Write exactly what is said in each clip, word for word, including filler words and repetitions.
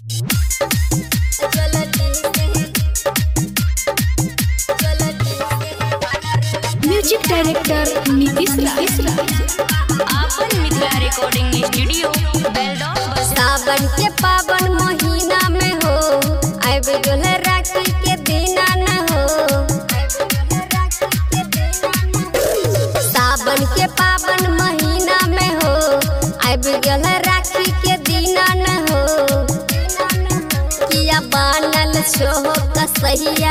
Music director Nitish Raj. आपन Mithila recording studio Beldaur बस। सावन के पावन महीना में हो आइब गेल राखी के दिना न हो। सावन के पावन महीना में हो आइब गेल राखी के दिना न हो। किया बनल छो कसैया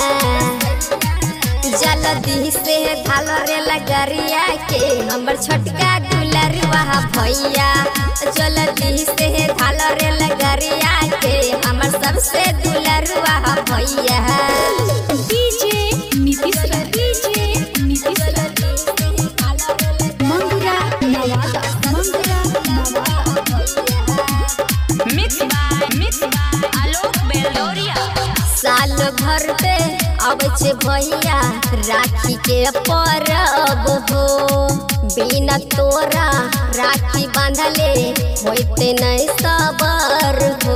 जल्दी से धालरे लगरिया के हमर छोटका दुलरुआ भैया। जल्दी से धालरे लगरिया के हमर सबसे दुलरुआ भैया। DJ Nitish Raj. DJ Nitish Raj. Mangura Nawada. Mangura Nawada. Mix by mix by Alok Beldauriya. साल भर पे अब छे भैया राखी के परब हो। बिना तोरा राखी बांधले होते नहीं सबर हो।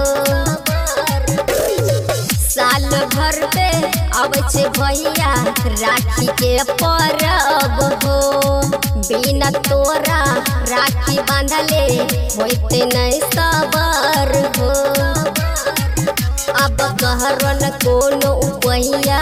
साल भर पे अब छे भैया राखी के परब हो। बिना तोरा राखी बांधले होते नहीं सबर हो। अब कहरन कोनो उपैया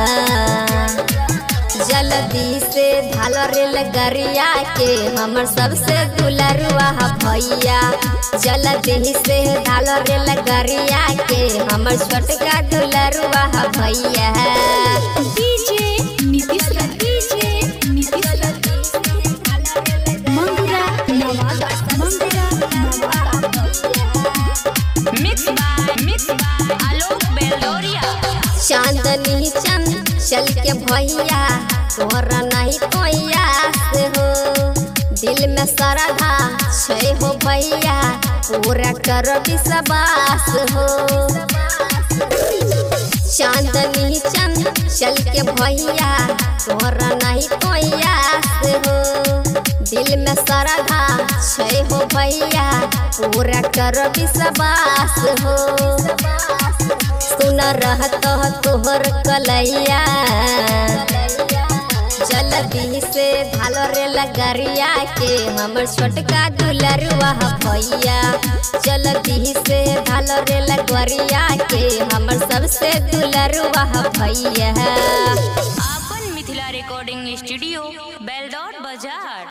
जल्दी से धालरे लगरिया के हमर सबसे दुलरुआ भैया। जल्दी से धालरे लगरिया के हमर छोटका दुलरुआ भैया। DJ Nitish Raj. DJ Nitish Raj. Mangura Nawada. Mangura Nawada. Mix by mix by Alok Beldauriya. चांदनी चंद चल के भैया तोहरा नहीं कोइया से हो। दिल में श्रद्धा छे हो भैया पूरा कर विश्वास हो। चांदनी चंद चल के भैया तोहरा नहीं कोइया से हो। दिल में श्रद्धा छे हो भैया पूरा कर विश्वास हो। सुन रहत तोहर कलैया जल्दी से धालरे लगरिया के हमर छोटका दुलरुआ भैया। जल्दी से धालरे लगरिया के हमर सबसे दुलरुआ भैया। आपन मिथिला रिकॉर्डिंग स्टूडियो बेलदौर बाजार।